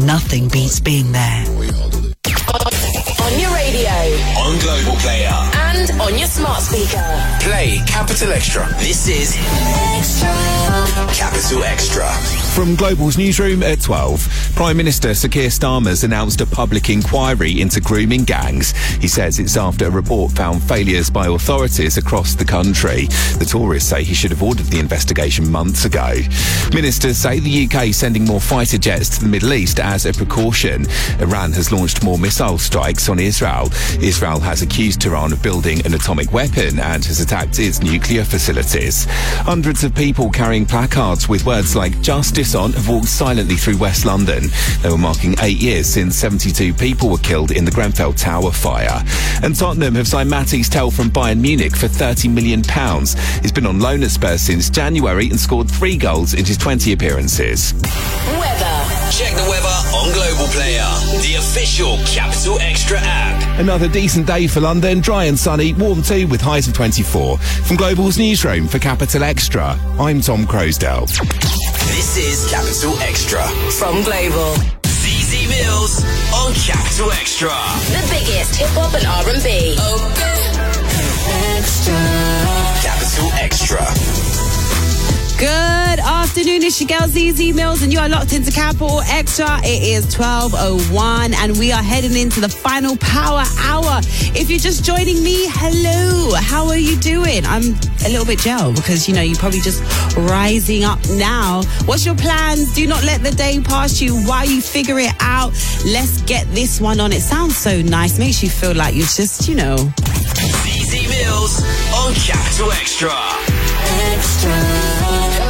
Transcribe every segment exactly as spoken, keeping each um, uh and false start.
Nothing beats being there. On your radio, on Global Player, and on your smart speaker. Play Capital Extra. This is Extra. Capital Extra. From Global's newsroom at twelve, Prime Minister Sir Keir Starmer's announced a public inquiry into grooming gangs. He says it's after a report found failures by authorities across the country. The Tories say he should have ordered the investigation months ago. Ministers say the U K is sending more fighter jets to the Middle East as a precaution. Iran has launched more missile strikes on Israel. Israel has accused Tehran of building an atomic weapon and has attacked its nuclear facilities. Hundreds of people carrying placards with words like "Justice on" have walked silently through West London. They were marking eight years since seventy-two people were killed in the Grenfell Tower fire. And Tottenham have signed Matthias Tel from Bayern Munich for thirty million pounds. He's been on loan at Spurs since January and scored three goals in his twenty appearances. Weather. Check the weather on Global Player, the official Capital Extra app. Another decent day for London, dry and sunny, warm too with highs of twenty-four. From Global's newsroom for Capital Extra, I'm Tom Croasdale. This is Capital Extra. From Global. Z Z Mills on Capital Extra. The biggest hip-hop and R and B. Okay. Extra. Capital Extra. Good afternoon, it's your girl Z Z Mills and you are locked into Capital Extra. It is twelve oh one and we are heading into the final power hour. If you're just joining me, hello, how are you doing? I'm a little bit gel because, you know, you're probably just rising up now. What's your plans? Do not let the day pass you while you figure it out. Let's get this one on. It sounds so nice, makes you feel like you're just, you know. Z Z Mills on Capital Extra. Extra.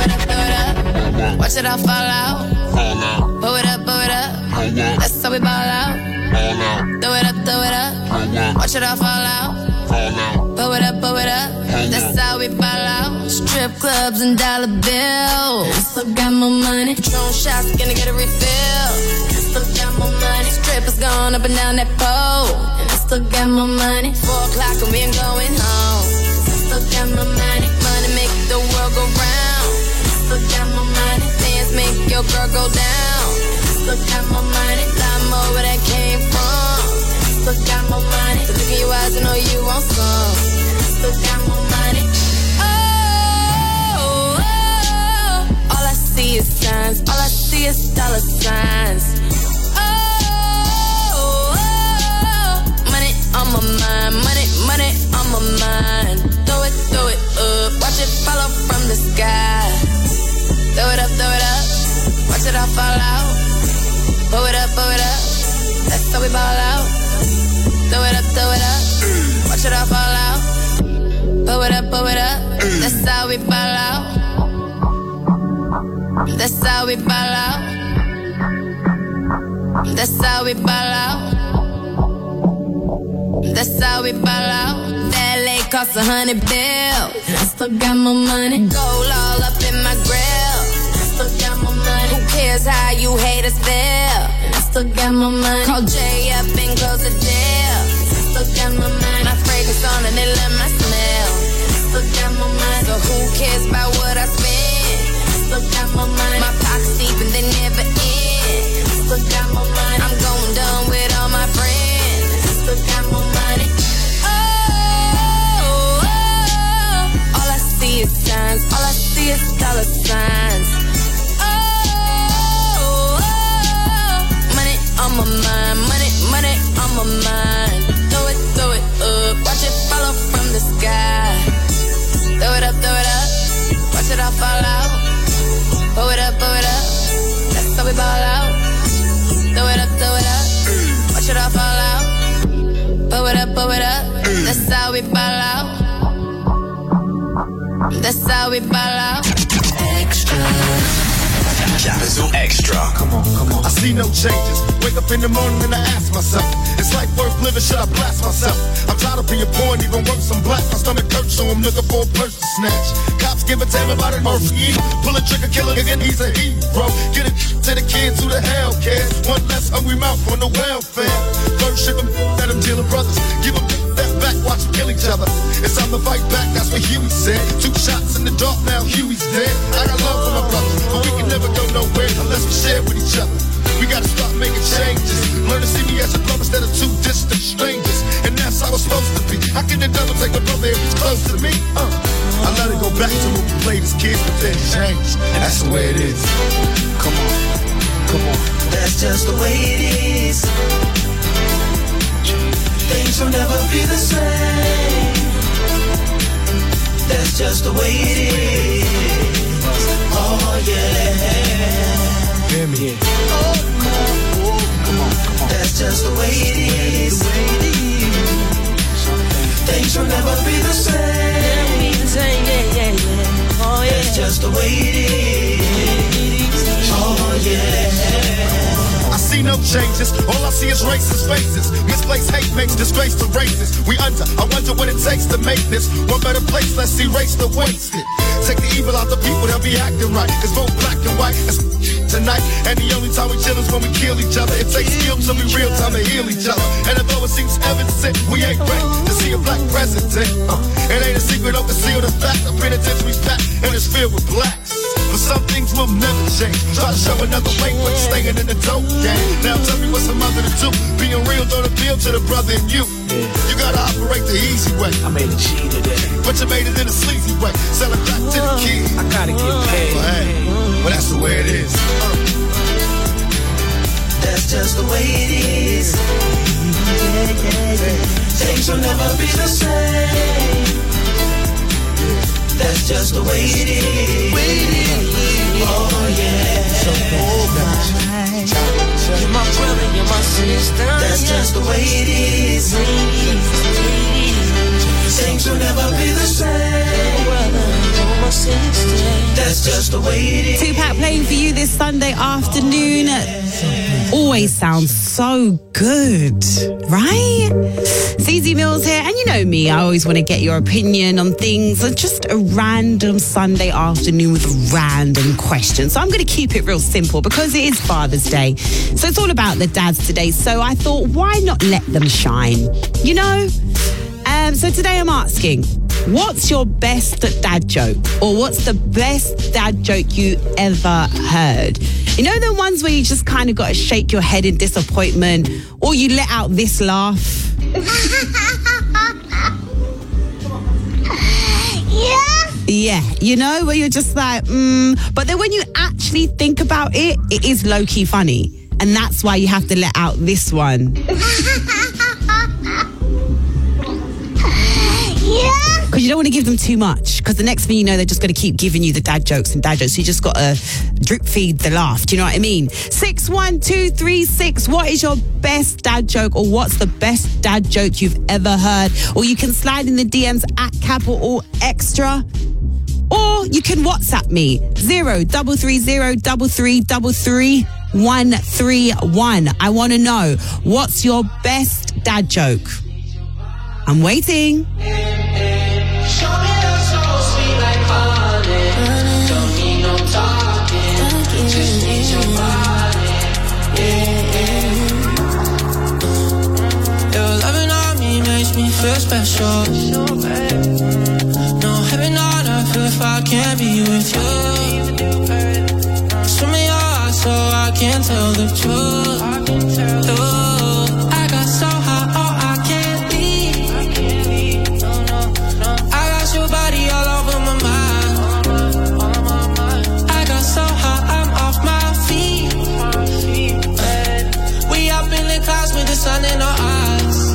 Watch it all fall out. Pull it up, pull it up. That's how we ball out. Throw it up, throw it up. Watch it all fall out. Pull it up, pull it up. That's how we ball out. Strip clubs and dollar bills. Still got more money. Patron shots, gonna get a refill. Still got more money. Strippers going up and down that pole. And I still got more money. Four o'clock and we ain't going home. Still got more money. Money make the world go round. Still got more money. Dance make your girl go down. Still got more money. Lot more where that came from. Still got more money. So look in your eyes and know you want some. Still got more money. Oh, oh, all I see is signs. All I see is dollar signs. Oh, oh, money on my mind. Money, money on my mind. Throw it, throw it up. Watch it follow from the sky. Throw it up, throw it up. Watch it all fall out. Pull it up, pull it up. That's how we ball out. Throw it up, throw it up. Watch it all fall out. Pull it up, pull it up. That's how we ball out. That's how we ball out. That's how we ball out. That's how we ball out. That lake cost a hundred bills. I still got more money. Gold all up in my grill. I still got more money. Who cares how you haters feel? I still got more money. Call Jay up and close the deal. I still got more money. My fragrance on and they love my smell. I still got more money. So who cares about what I spend? I still got more money. My pockets deep and they never end. I still got more money. I'm going down with all my friends. I still got more money. Oh, oh, all I see is signs. All I see is dollar signs. Oh, oh, money on my mind. Money, money on my mind. Throw it, throw it up. Watch it follow from the sky. Throw it up, throw it up. Watch it all fall out. Pull it up, pull it up. That's how we ball out. Throw it up, throw it up. Watch it all fall out. Pull it up, pull it up. That's how we ball out. That's how we ball out. Extra. Capital Extra. Come on, come on. I see no changes. Wake up in the morning and I ask myself, is life worth living? Should I blast myself? I'm tired of being poor and even worse, I'm black. My stomach hurts, so I'm looking for a purse to snatch. Cops give it to everybody mercy. Pull a trigger, kill it again, he's a hero. Get it to the kids who the hell cares. One less hungry mouth on the welfare. First ship them, let them deal brothers. Give them that back, watch them kill each other. It's time to fight back, that's what Huey said. Two shots in the dark, now Huey's dead. I got love for my brothers, but we can never go nowhere unless we share with each other. We gotta start making changes. Learn to see me as a brother instead of two distant strangers. And that's how it's supposed to be. How can the devil take a brother if he's close to me? Uh, I let it go back to when we played as kids, but then changed. And that's the way it is. Come on, come on. That's just the way it is. Things will never be the same. That's just the way it is. Oh yeah. Hear me. Oh, come on, come on, come on. That's just the way it is. Things will never be the same. Be the same, yeah, yeah, yeah. Oh yeah. That's just the way it is. Oh yeah. I see no changes, all I see is racist faces. Misplaced hate makes disgrace to races. We under, I wonder what it takes to make this one better place, let's erase the wasted. Take the evil out the people, they'll be acting right. It's both black and white, it's tonight. And the only time we chill is when we kill each other. It takes skill to be real time to heal each other. And although it seems evident, we ain't ready to see a black president. uh, It ain't a secret, don't conceal the fact. The penitentiary's packed and it's filled with blacks. But some things will never change. Try to show another way, but you're staying in the dope game. Now tell me what's a mother to do. Being real don't appeal to the brother in you. Yeah. You gotta operate the easy way. I made a G today, but you made it in a sleazy way. Sell it back to the kids. I gotta get paid. Well, hey, well that's the way it is. That's just the way it is. Yeah, yeah, yeah. Things will never be the same. That's just the way it is. Oh yeah. So you're my brother, you're my sister. That's just the way it is. Things will never be the same. That's just the way it is. Tupac playing for you this Sunday afternoon. Always sounds so good, right? C Z Mills here, and you know me, I always want to get your opinion on things. Just a random Sunday afternoon with a random question. So I'm going to keep it real simple because it is Father's Day. So it's all about the dads today. So I thought, why not let them shine? You know? Um, so today I'm asking, what's your best dad joke? Or what's the best dad joke you ever heard? You know the ones where you just kind of got to shake your head in disappointment, or you let out this laugh? Yeah. Yeah, you know, where you're just like, mm. But then when you actually think about it, it is low-key funny. And that's why you have to let out this one. Yeah. Because you don't want to give them too much. Because the next thing you know, they're just going to keep giving you the dad jokes and dad jokes. So you just got to drip feed the laugh. Do you know what I mean? six one two three six. What is your best dad joke, or what's the best dad joke you've ever heard? Or you can slide in the D Ms at Capital Extra. Or you can WhatsApp me. Zero double three zero double three double three one three one. I want to know, what's your best dad joke? I'm waiting. Me feel special. No heaven on earth if I can't be with you. Swim in your eyes so I can't tell the truth. Ooh, I got so high, oh I can't leave. I got your body all over my mind. I got so high, I'm off my feet. We up in the clouds with the sun in our eyes.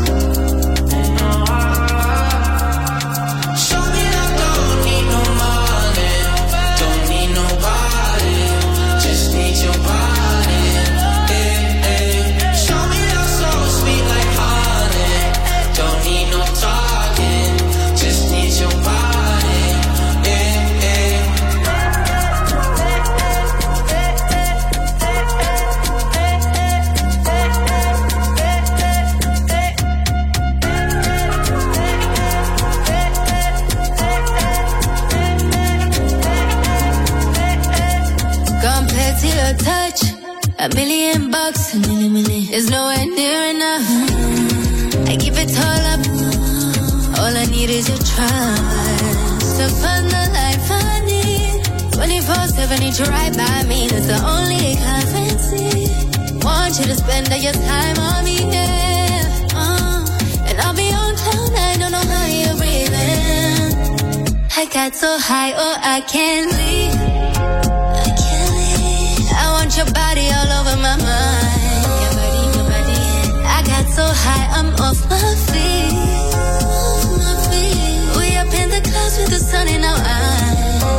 A million bucks is nowhere near enough. I give it all up. All I need is your trust to find the life I need. twenty-four seven, need you right by me. That's the only currency. want you to spend all your time on me, yeah. Uh, and I'll be on cloud nine, don't know how you're breathing. I got so high, oh, I can't leave. I can't leave. I want your body all over my mind. Your body, your body. I got so high, I'm off my feet. Off my feet. We up in the clouds with the sun in our eyes.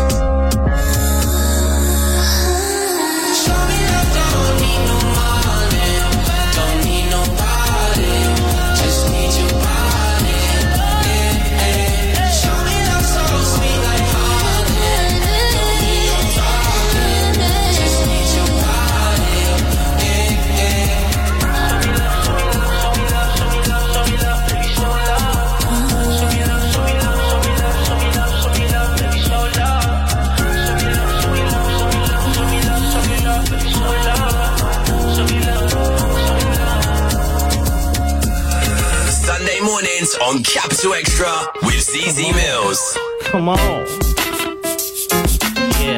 Mornings on Capital Extra with Z Z Mills. Come on. Yeah.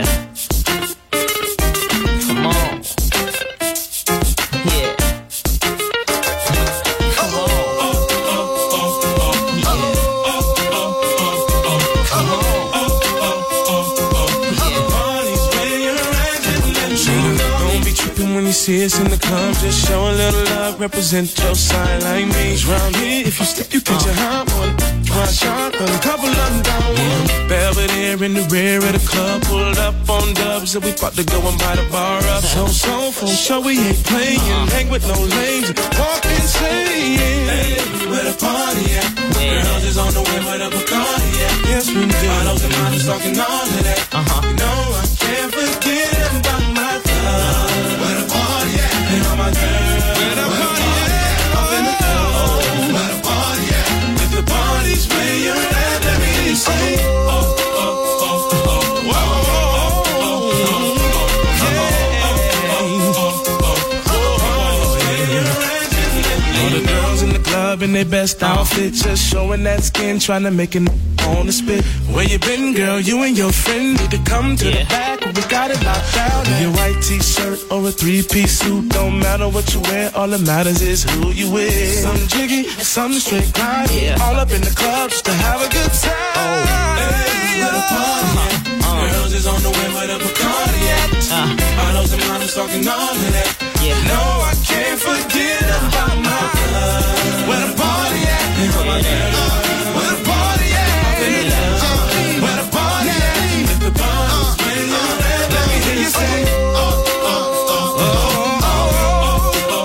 Come on. Yeah. Come on. Don't be tripping when you see us in the club. Just show a little love, represent your side like me. Round here, if you slip, you catch a hot one. Try shotgun, a couple of them down one. Belvedere in the rear of the club, pulled up on dubs, and we about to go and buy the bar up. So, so, for sure we ain't playing. Hang with no lames, walk insane. Hey, where the party at? Girls is on the way with a Bacardi at. Yes, we do. Bottles and models talking all of that. Uh-huh. You know I can't forget about my love. Where the party at? And all my girls. Where the party at? Up in the club. Where the party at? If the party's where you're at, let me say, oh, oh, oh, oh, oh, oh, oh, the girls in the club in their best outfit, just showing that skin, trying to make it on the spit. Where you been, girl? You and your friend need to come to yeah. the back. We got it locked down. In your white t-shirt or a three-piece suit, don't matter what you wear. All that matters is who you with. Some jiggy, some straight grind. Yeah. All up in the club just to have a good time. Oh. Hey, where the party at? Uh-huh. Girls is on the way where the Bacardi at. Uh. Bottles and models talking all of that. Yeah. No, I can't forget about my love. Where the party at? Yeah. Where the party at? Where the party at? If the party's where you're at, let me hear you say, oh, oh, oh, oh, oh, oh,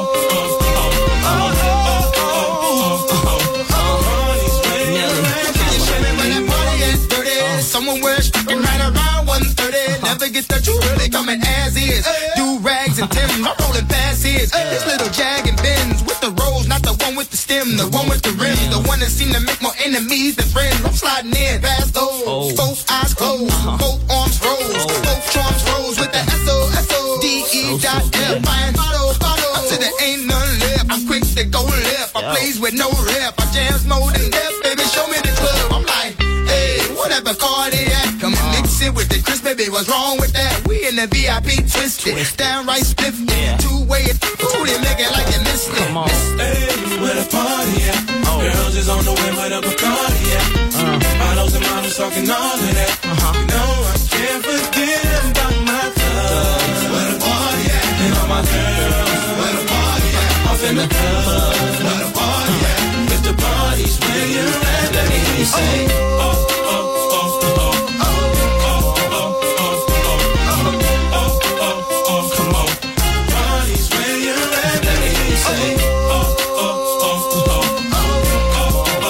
oh, someone wears striking right around one thirty. Never get that you really coming as is. Do rags and Tim's, I'm rolling past his. This little Jag and Benz with the rolls, not the one with the stem, the one with the rim, the one that seem to make more enemies than friends. I'm sliding in past those, oh. both eyes closed, uh-huh. both arms rose, oh. both charms rose with the S O S O D E dot F. Fine bottle, bottle. I said there ain't none left. I'm quick to go left. I plays with no rep. I jams more than death, baby. Show me the club. I'm like, hey, whatever cardiac. Come and mix it with the Chris, baby. What's wrong with that? We in the V I P twisted, downright spiffed, yeah. two way it, ooh, they make it like you missed it. Come on. Hey, where the party at? Oh. Girls is on the way where the Bacardi at. Uh. Bottles and models talking all of that. Uh-huh. You know I can't forget about my love. Where the party at? And all my girls. Where the party at? Off in the club. Where the party at? If the party's where you're at, let me hear you say, oh, oh, oh, oh, oh, oh, oh, oh, oh, oh, oh, come on. Party's where you're at, let me hear you say, oh, oh, oh, oh, oh, oh,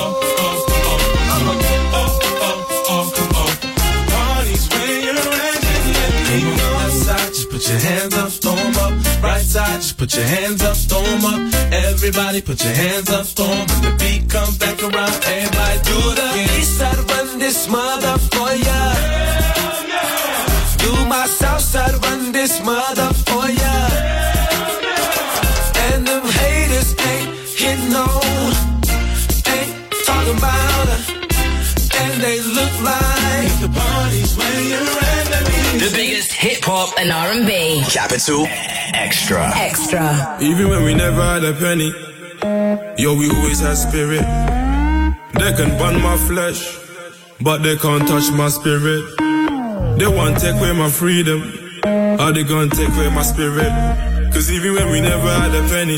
oh, oh, come on. Party's where you're at, let me hear you know. Left side, just put your hands up, throw 'em up. Right side, just put your hands up, throw 'em up. Everybody put your hands up, throw 'em. When the beat comes back around, everybody do the east side, run this mother for ya. Do my south side, run this mother for ya. And them haters ain't hitting on, ain't talking about her. And they look like the party's where you're at, let me The biggest hip hop hop and R and B. Capital Extra. Extra. Even when we never had a penny, yo, we always had spirit. They can burn my flesh, but they can't touch my spirit. They want to take away my freedom, or they gonna take away my spirit. Cause even when we never had a penny,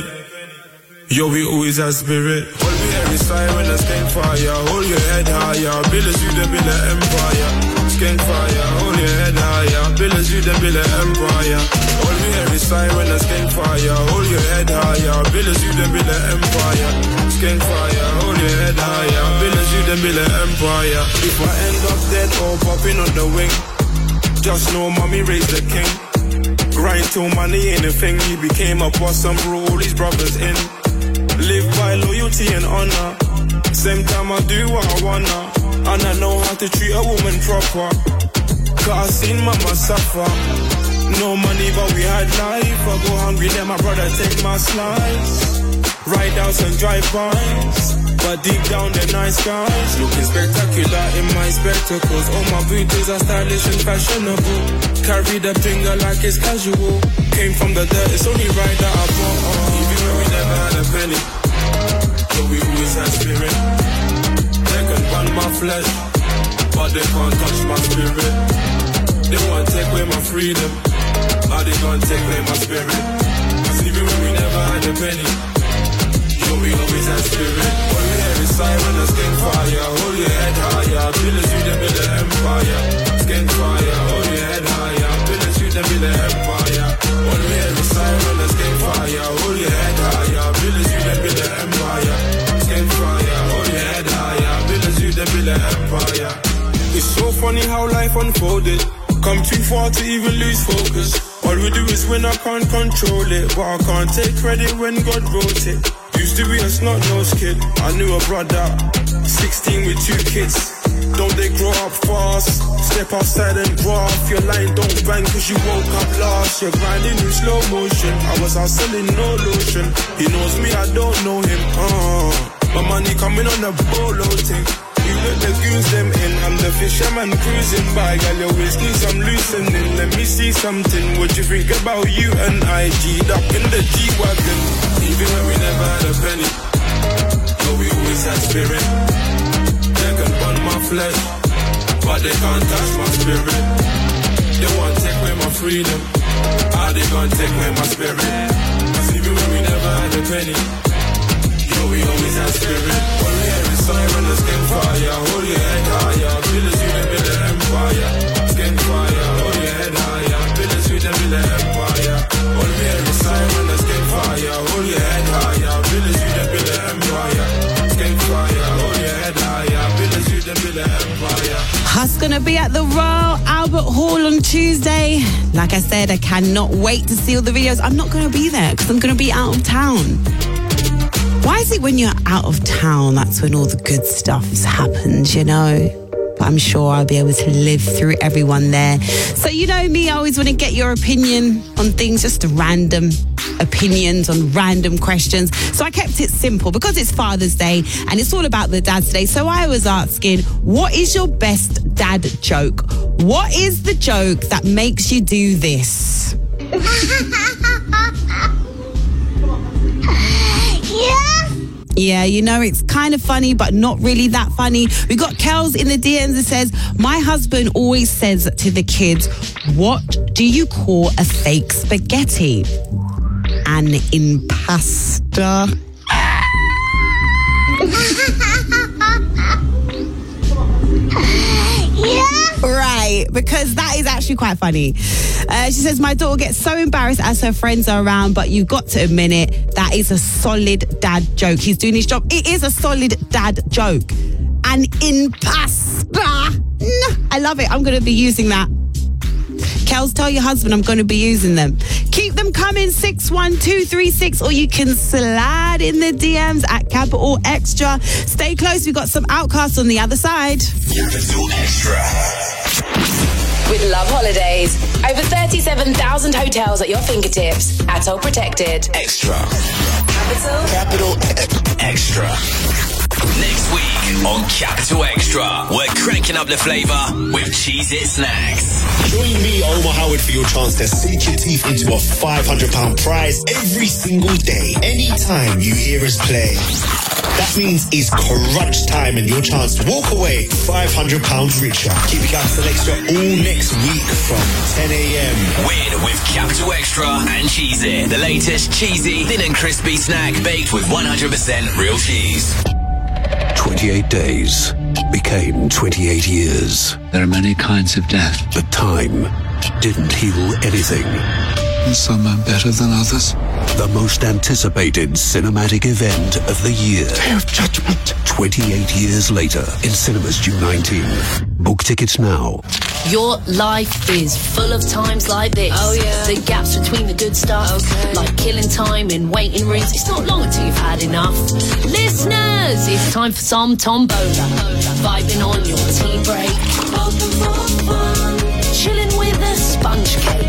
yo, we always had spirit. All we hear is siren and skank fire. Hold your head higher, build us you the build an empire. Skank fire, hold your head higher, build us you the build an empire. All we hear is siren and skank fire. Hold your head higher, build us you the build an empire. Skank fire, hold your head higher, build us you the build an empire. If I end up dead or popping on the wing, just know mommy raised the king. Grind till money ain't a thing. He became a boss and brought all his brothers in. Live by loyalty and honor. Same time I do what I wanna, and I know how to treat a woman proper. Cause I seen mama suffer. No money but we had life. I go hungry let my brother take my slice. Ride outs and drive-bys, but deep down they're nice guys. Looking spectacular in my spectacles. All my booties are stylish and fashionable. Carry the finger like it's casual. Came from the dirt, it's only right that I bought. Oh, even when we never had a penny, so we always had spirit. They can burn my flesh, but they can't touch my spirit. They want to take away my freedom, but they can't take away my spirit. Cause even when we never had a penny, we always have spirit. All we hear is siren and skank fire. Hold your head higher, build us you the build an empire. Skank fire, hold your head higher, build us you the build an empire. All we hear is siren and skank fire. Hold your head higher, build us you the build an empire. Skank fire, hold your head higher, build us you the build an empire. It's so funny how life unfolded. Come too far to even lose focus. All we do is win, I can't control it, but I can't take credit when God wrote it. Used to be a snot-nosed kid, I knew a brother, sixteen with two kids. Don't they grow up fast? Step outside and graft. Your line don't bang cause you woke up last. You're grinding in slow motion. I was out selling no lotion. He knows me, I don't know him. Uh, my money coming on a bolo thing. You let the goons them in. I'm the fisherman cruising by. Girl, your waist needs some loosening. Let me see something. What you think about you and I G'd up in the G-Wagon? Even when we never had a penny, but we always had spirit. They can burn my flesh, but they can't touch my spirit. They want to take away my freedom, how they gonna take away my spirit? Cause even when we never had a penny, yo, we always had spirit. All we hear is siren and skank fire. Hold your head higher, build us you the build an empire. Skank fire, hold your head higher, build us you the build an empire. All we hear is siren and skank fire. Hold your head higher, build us you the build an empire. Skank fire, hold your head higher, build us you the build an empire. Huss gonna be at the Royal Albert Hall on Tuesday. Like I said, I cannot wait to see all the videos. I'm not gonna be there because I'm gonna be out of town. Why is it when you're out of town, that's when all the good stuff happens, you know? But I'm sure I'll be able to live through everyone there. So you know me, I always want to get your opinion on things, just random opinions on random questions. So I kept it simple because it's Father's Day and it's all about the dads today. So I was asking, what is your best dad joke? What is the joke that makes you do this? Yeah. Yeah, you know, it's kind of funny, but not really that funny. We got Kels in the D Ms that says, my husband always says to the kids, what do you call a fake spaghetti? An impasta. Yeah. Right, because that is actually quite funny. Uh, she says, my daughter gets so embarrassed as her friends are around, but you've got to admit it, that is a solid dad joke. He's doing his job. It is a solid dad joke. An impasta. No, I love it. I'm going to be using that. Kels, tell your husband I'm going to be using them. Keep them coming, six one two three six, or you can slide in the D Ms at Capital Extra. Stay close, we've got some Outcasts on the other side. Capital Extra. With Love Holidays, over thirty-seven thousand hotels at your fingertips. Atoll protected. Extra. Capital. Capital Extra. Next week on Capital Extra, we're Cranking up the flavour with Cheez-It Snacks. Join me, Omar Howard, for your chance to sink your teeth into a five hundred pounds prize every single day, anytime you hear us play. That means it's crunch time and your chance to walk away five hundred pounds richer. Keep your Capital Extra all next week from ten a.m. Win with Capital Extra and Cheez-It, the latest cheesy, thin and crispy snack baked with one hundred percent real cheese. twenty-eight days became twenty-eight years. There are many kinds of death. But time didn't heal anything. Some are better than others. The most anticipated cinematic event of the year. Day of Judgment. twenty-eight years later in cinemas June nineteenth. Book tickets now. Your life is full of times like this. Oh, yeah. The gaps between the good stuff. Okay. Like killing time in waiting rooms. It's not long until you've had enough. Listeners, it's time for some Tombola. Vibing on your tea break. Chilling with a sponge cake.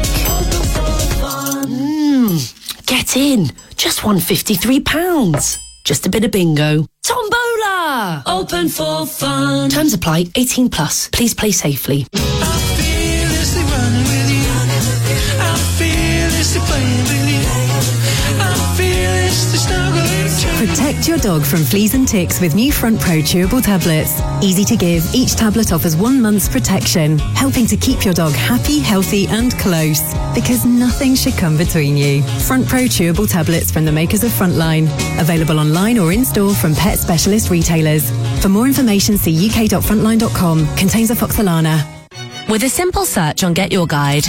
Mmm, get in. Just one hundred fifty-three pounds. Just a bit of bingo. Tombola! Open for fun. Terms apply. eighteen plus. Please play safely. I'm fearlessly running with you. I'm fearlessly playing with you. I'm fearlessly snuggling. Protect your dog from fleas and ticks with new Front Pro chewable tablets. Easy to give, each tablet offers one month's protection, helping to keep your dog happy, healthy and close. Because nothing should come between you. Front Pro chewable tablets from the makers of Frontline. Available online or in-store from pet specialist retailers. For more information, see u k dot frontline dot com. Contains afoxolana. With a simple search on Get Your Guide,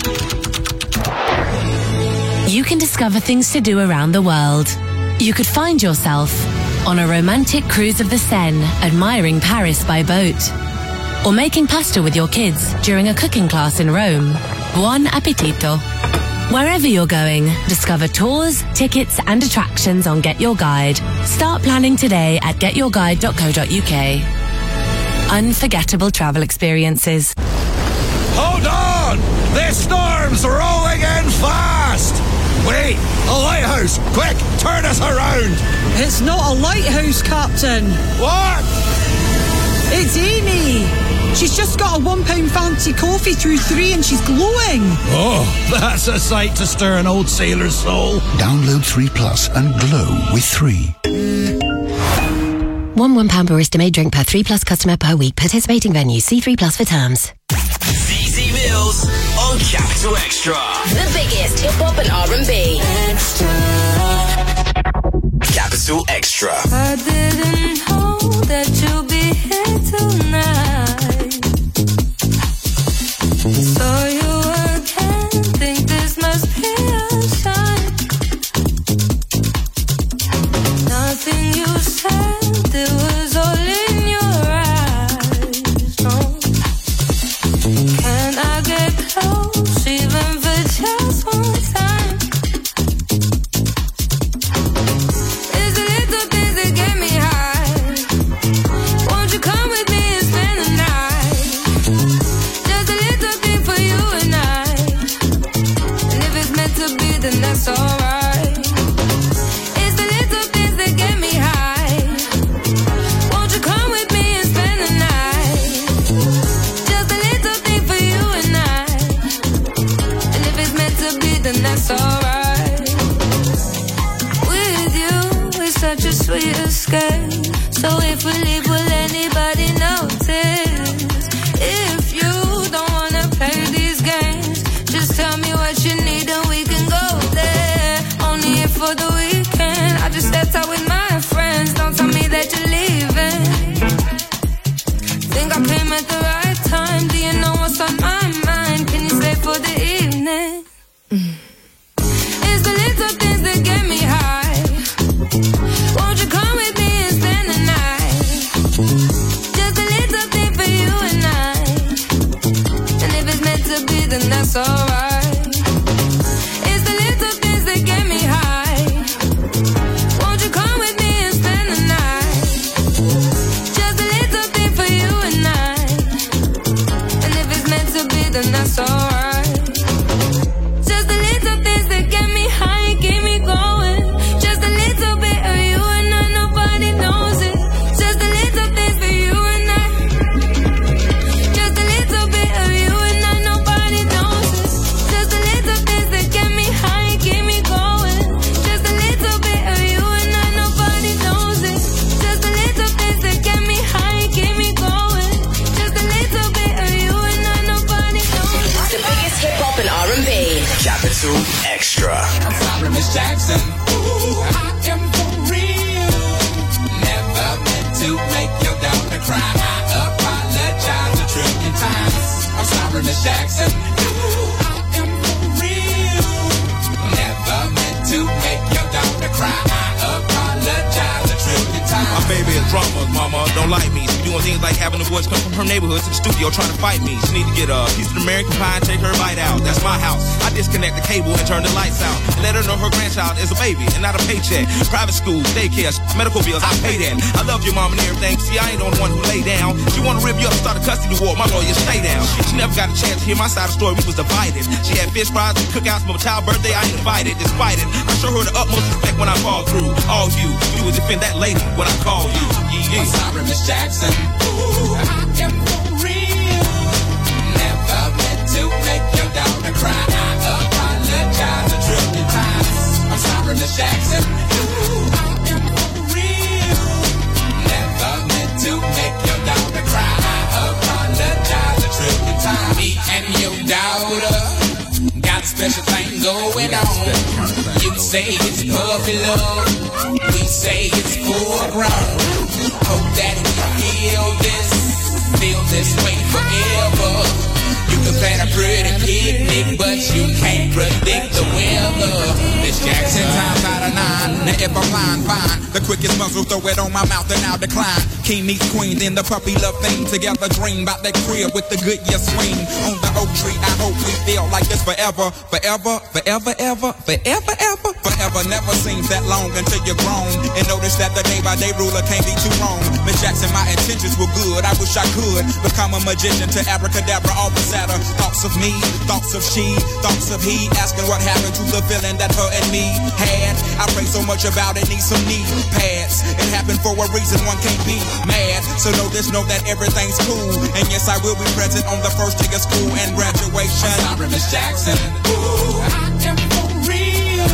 you can discover things to do around the world. You could find yourself on a romantic cruise of the Seine, admiring Paris by boat. Or making pasta with your kids during a cooking class in Rome. Buon appetito. Wherever you're going, discover tours, tickets and attractions on Get Your Guide. Start planning today at get your guide dot co dot u k. Unforgettable travel experiences. Hold on! This storm's rolling in fast! Wait! A lighthouse! Quick! Turn us around! It's not a lighthouse, Captain! What? It's Amy! She's just got a one pound fancy coffee through three and she's glowing! Oh, that's a sight to stir an old sailor's soul. Download three Plus and glow with three. One one pound barista made drink per three Plus customer per week. Participating venues. See three Plus for terms. Easy Meals on Capital Extra. The biggest hip hop and R and B. Capital Extra. I didn't know that you'd be here tonight. Saw you again, think this must be a sign. Nothing you said, it was all in your eyes. No. Can I get close, even for just one time? There's a little things that get me high. Won't you come with me and spend the night? Just a little thing for you and I. And if it's meant to be, then that's alright. It's the little things that get me high. Won't you come with me and spend the night? Just a little thing for you and I. And if it's meant to be, then that's alright. With you, it's such a sweet escape. So if we leave, will anybody notice? If you don't wanna play these games, just tell me what you need and we can go there. Only here for the weekend. I just stepped out with my friends. Don't tell me that you're leaving. Think I came at the right time. Do you know what's on my mind? Can you stay for the evening? Mm. It's the little things that get me high. Won't you come with me and spend the night? Just a little thing for don't like me. She doing things like having the boys come from her neighborhood to the studio trying to fight me. She need to get a piece of American pie and take her bite out. That's my house. I disconnect the cable and turn the lights out. And let her know her grandchild is a baby and not a paycheck. Private school, daycare, medical bills, I pay that. I love your mom and everything. See, I ain't the one who lay down. She wanna rip you up, start a custody war. My lawyer, stay down. She never got a chance to hear my side of the story. We was divided. She had fish fries and cookouts for my child's birthday. I ain't invited. Despite it, I show her the utmost respect when I fall through. All you, you would defend that lady when I call you. Yeah. I'm sorry, Miss Jackson. Ooh, I am for real. Never meant to make your daughter cry. I apologize a trillion times. I'm sorry, Miss Jackson. Ooh, I am for real. Never meant to make your daughter cry. I apologize a trillion times. Me and your daughter got a special thing going on. You say it's puppy love, we say it's full grown. Hope that we feel this, feel this way forever. You can plan a pretty picnic, but you can't predict the weather. Miss Jackson times out of nine. Now if I'm lying, fine. The quickest muzzle, throw it on my mouth and I'll decline. King meets queen, then the puppy love thing. Together dream about that crib with the good yes swing. On the oak tree, I hope we feel like this forever. Forever, forever, ever, forever, ever. Forever never seems that long until you're grown. And notice that the day by day ruler can't be too wrong. Miss Jackson, my intentions were good. I wish I could become a magician to abracadabra all the Saturn. Thoughts of me, thoughts of she, thoughts of he. Asking what happened to the feeling that her and me had. I pray so much about it, need some knee pads. It happened for a reason, one can't be mad. So know this, know that everything's cool. And yes, I will be present on the first day of school and graduation. I'm sorry, Miss Jackson. Ooh, I am for real.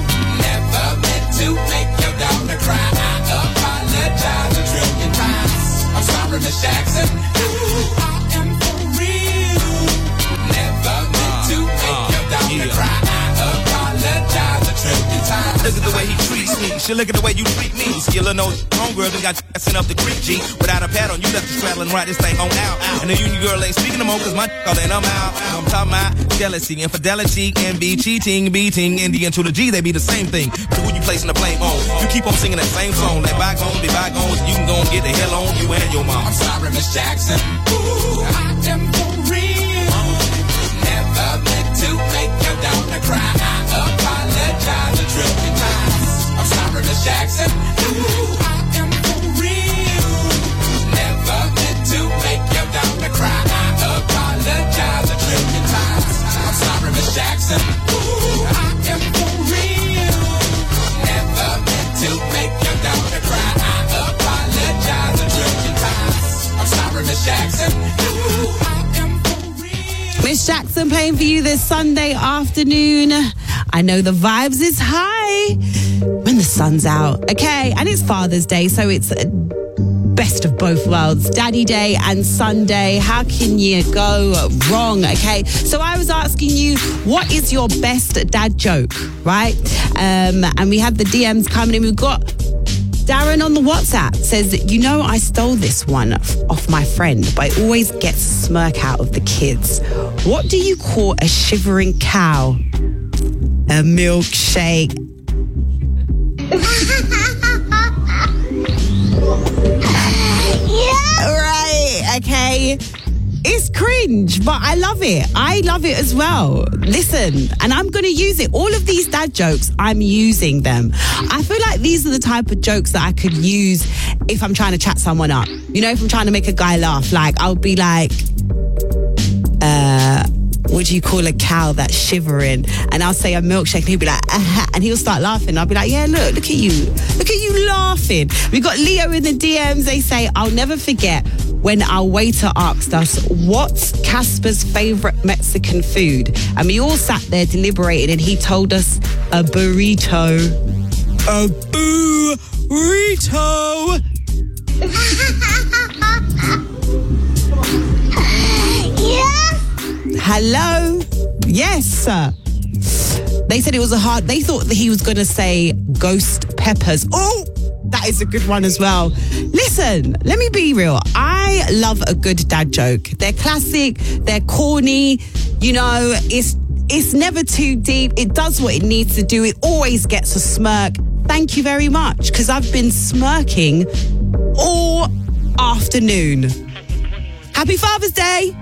Never meant to make your daughter cry. I apologize a trillion times. I'm sorry, Miss Jackson. Ooh, I am for real. Never meant to make your daughter cry. I apologize a trillion times. Look at the way he treats me. She look at the way you treat me. Skillin' those homegirls and got you sent up the creek, G. Without a pad on, you left the straddle and ride this thing on out. And the union girl ain't speaking no more, cause my all and I'm out. I'm talking about jealousy, infidelity, envy, cheating, beating, and the N to the G, they be the same thing. But who you placing the blame on? You keep on singing that same song. Let bygones be bygones, you can go and get the hell on you and your mom. I'm sorry, Miss Jackson. Ooh, I am for real. Never meant to make your daughter cry. I apologize a trillion times. I'm sorry, Miss Jackson. Ooh, I am for real. Never meant to make your daughter cry. I apologize a trillion times. I'm sorry, Miss Jackson. Ooh, I am for real. Never meant to make your daughter cry. I apologize a trillion times. I'm sorry, Miss Jackson. Ooh, I am for real. Miss Jackson playing for you this Sunday afternoon. I know the vibes is high when the sun's out. Okay, and it's Father's Day, so it's best of both worlds. Daddy Day and Sunday. How can you go wrong? Okay, so I was asking you, what is your best dad joke, right? Um, and we had the D Ms coming in. We've got Darren on the WhatsApp says, you know, I stole this one off my friend, but it always gets a smirk out of the kids. What do you call a shivering cow? A milkshake. Yeah. Right, okay. It's cringe, but I love it. I love it as well. Listen, and I'm going to use it. All of these dad jokes, I'm using them. I feel like these are the type of jokes that I could use if I'm trying to chat someone up. You know, if I'm trying to make a guy laugh. Like, I'll be like, uh... what do you call a cow that's shivering? And I'll say a milkshake and he'll be like, ah, and he'll start laughing. I'll be like, yeah, look, look at you. Look at you laughing. We got Leo in the D Ms. They say, I'll never forget when our waiter asked us, what's Casper's favorite Mexican food? And we all sat there deliberating and he told us a burrito. A burrito. Yeah. Hello? Yes, sir. They said it was a hard... They thought that he was going to say ghost peppers. Oh, that is a good one as well. Listen, let me be real. I love a good dad joke. They're classic. They're corny. You know, it's it's never too deep. It does what it needs to do. It always gets a smirk. Thank you very much, because I've been smirking all afternoon. Happy Father's Day.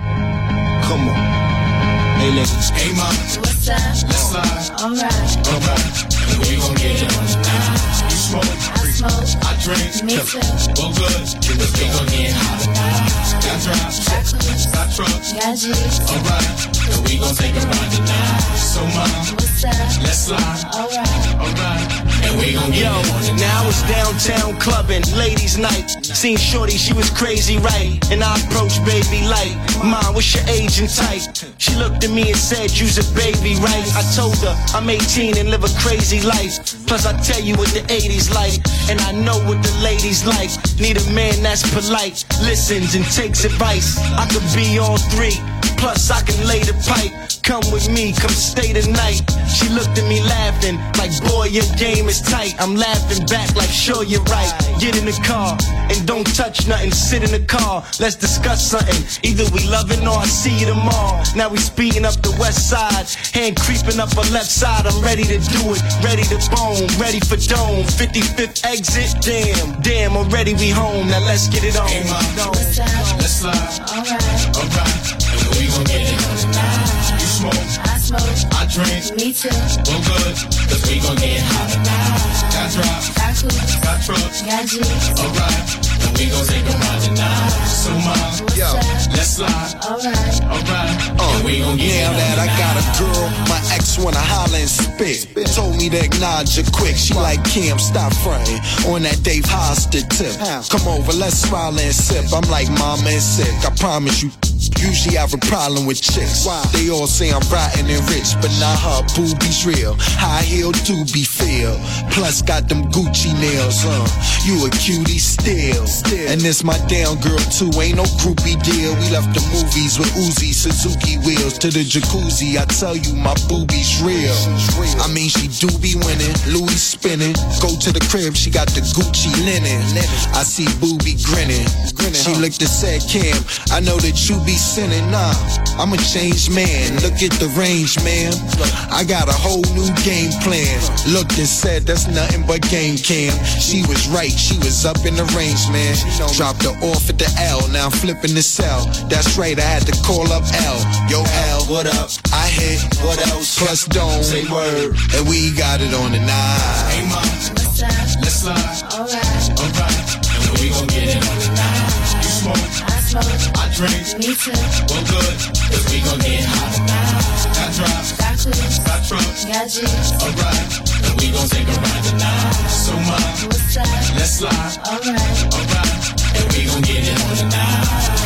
Come on. Hey, listen. Hey, mom. What's up? Let's slide. Alright. Alright. And we gon' get it on tonight. You smoke. I smoke. I drink. Me too. Well, good. Cause we gon' get hot tonight. Got drops. Got clothes. Got trucks. Got G's. Alright. And we gon' take a ride tonight. So, mom. What's up? Let's slide. Alright. Alright. And we gon' get Yo, it on tonight. now it's downtown clubbing, ladies' night. Seen Shorty, she was crazy, right? And I approached baby like, Mom, what's your age and type? She looked at me and said, you's a baby, right? I told her, I'm eighteen and live a crazy life. Plus I tell you what the eighties like, and I know what the ladies like. Need a man that's polite, listens and takes advice. I could be all three, plus I can lay the pipe. Come with me, come stay the night. She looked at me laughing, like boy, your game is tight. I'm laughing back like sure you're right. Get in the car and don't touch nothing. Sit in the car, let's discuss something. Either we loving or I see you tomorrow. Now we speeding up the west side, hand creeping up our left side. I'm ready to do it, ready to bone, ready for dome. fifty-fifth exit, damn, damn, already we home. Now let's get it on. Hey, mom. What's up? Let's slide. Alright. Alright. And we gon' get it on tonight. You smoke. I smoke. I drink. Me too. Well, good. Cause we gon' get hot tonight. Got drops. Got clothes. Got trucks. Got G's. Alright. And we gon' take a ride tonight. So, mom. Yo. Let's slide. Alright. Alright. Uh, and we gon' get now it that on I got a tonight. girl, my ex wanna holler and spit. Told me to acknowledge her quick. She like, Kim, stop fronting on that Dave Hoster tip. Come over, let's smile and sip. I'm like, mama is sick. I promise you. Usually I have a problem with chicks. They all say I'm rotten and rich, but nah, her boobies real. High heel do be feel. Plus got them Gucci nails, uh. You a cutie still. And this my down girl too. Ain't no groupie deal. We left the movies with Uzi, Suzuki wheels to the jacuzzi. I tell you my boobies real. I mean she do be winning, Louis spinning. Go to the crib, she got the Gucci linen. I see boobie grinning. She looked and said, Cam, I know that you be sinning, nah, I'm a changed man. Look at the range, man. I got a whole new game plan. Looked and said, that's nothing but game cam. She was right, she was up in the range, man. Dropped her off at the L, now I'm flipping the cell. That's right, I had to call up L. Yo, L, what up? I hit, what else? Plus Dome, say word, and we got it on the nine. Hey, mom. What's up? Let's slide. Alright. Alright. And we gon' get it on tonight. You smoke. I smoke. I drink. Me too. Well, good. Cause we gon' get hot tonight. Got drops. Got clothes. Got trucks. Got G's. Alright. And we gon' take a ride tonight. So, mom. What's up? Let's slide. Alright. Alright. And we gon' get it on tonight.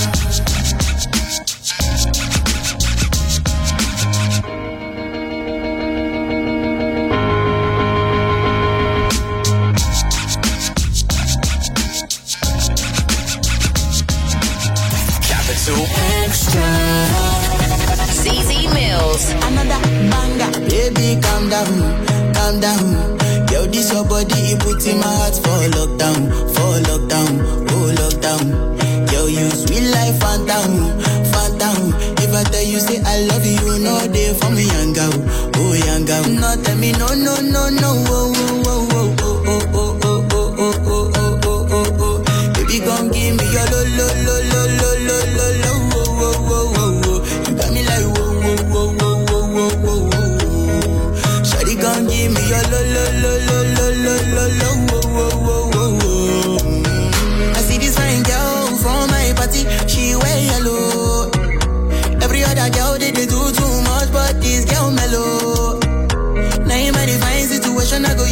Extra. Z Z Mills. Another banger. Baby, calm down, calm down. Yo, this your body, it puts in my heart for lockdown, for lockdown, oh lockdown. Yo, you sweet life, phantom, phantom. If I tell you, say I love you, you know they for me, young girl, oh young girl. No, tell me, no, no, no, no, oh, oh, oh, oh, oh, oh, oh, oh, oh, oh, oh, oh, oh, oh. Baby, come give me your lo, lo, lo, lo, lo, lo, lo, lo, oh, oh, oh, oh, oh. You got me like, whoa, whoa, whoa, whoa, whoa, whoa, whoa. Shawty, come give me your lo, lo, lo, lo, lo, lo, lo, lo, oh, oh, oh, oh. I see this fine girl from my party, she wear yellow. Every other girl, they, they do too much, but this girl mellow. Now in my divine situation, I go